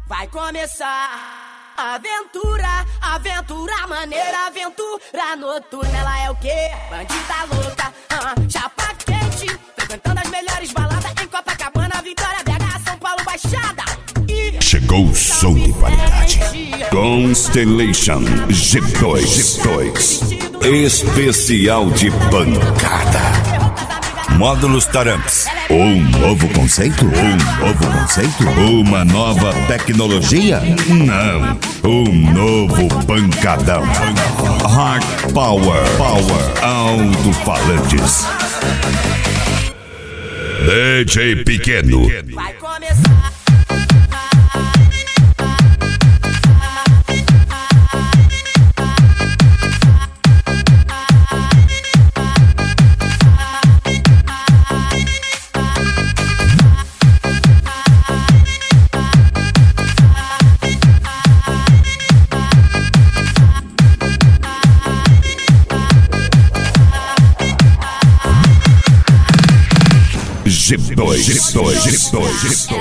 Vai começar aventura, aventura maneira, aventura noturna. Ela é o quê? Bandida louca, chapa quente, frequentando as melhores baladas em Copacabana, Vitória, BH, São Paulo, Baixada. Chegou o som de qualidade. Constellation G2 especial de pancada. Módulos Taramps. Um novo conceito? Uma nova tecnologia? Não. Um novo pancadão. Hard Power. Alto-falantes. DJ Pequeno. Vai começar. G2.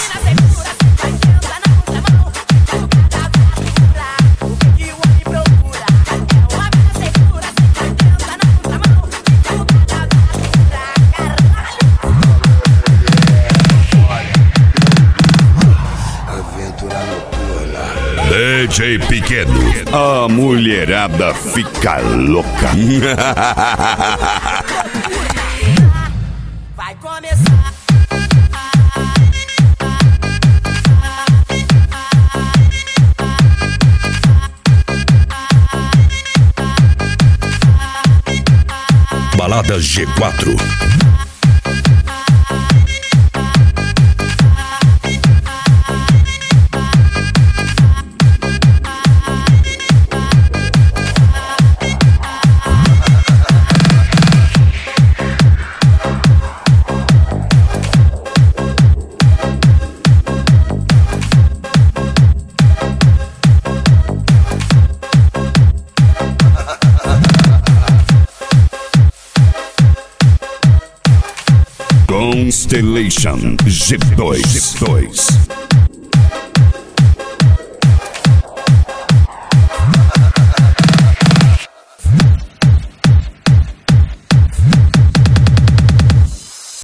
DJ Pequeno. A mulherada fica louca. Vai começar. Balada G4. Constellation G2.